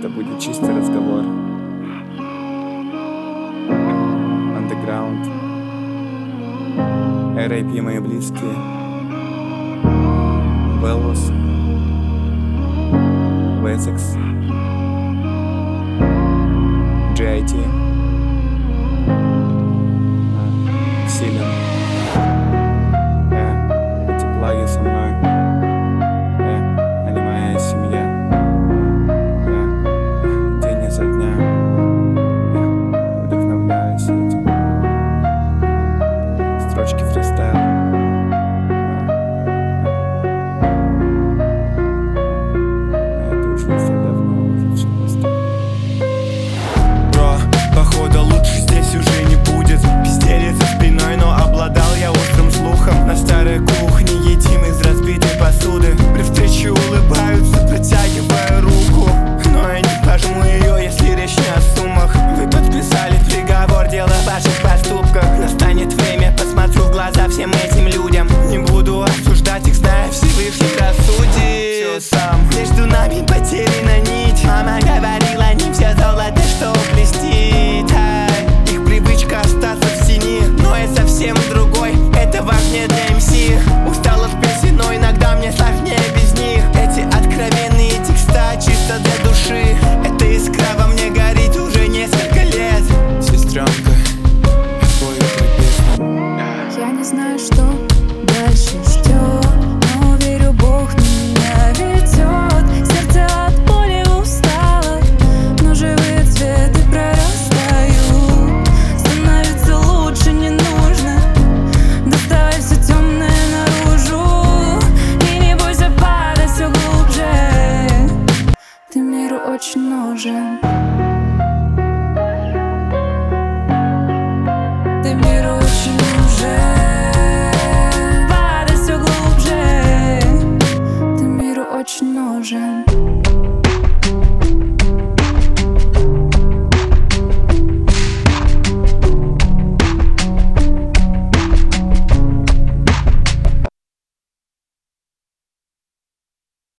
Это будет чистый разговор. Underground. R.I.P. мои близкие. Велос. Весекс. GIT. Силен. Эти плаги со мной. Они моя семья. День изо дня. Вдохновляюсь этим. Строчки фристайл. Это уж если давно уже все настало. Бро, походу лучше здесь уже не будет. Пиздели за спиной, но обладал я острым слухом. На старой кухне едим из разбитой посуды. При встрече улыбаются, протягивая руку, но я не пожму ее, если речь не о суммах. Вы подписали приговор, дело в ваших поступках. Настанет время, посмотрю в глаза всем этим людям. Не буду осуждать их, зная Всевышний рассудит. Все сам, между нами потеряна нить. Мама говорила, не все золото, что блестит. Их привычка остаться в тени, но я совсем другой, это важнее для МС. Устал от песен, но иногда мне сложнее без них. Эти откровенные текста чисто для души. Эта искра во мне горит уже несколько лет. Сестренка, я спою твою песню. Я не знаю, что дальше ждет, но верю, Бог меня ведет. Сердце от боли устало, но живые цветы прорастают. Становится лучше, не нужно доставать все темное наружу. И не бойся падать все глубже, ты миру очень нужен. Ты миру очень нужен. Падай все глубже, ты миру очень нужен.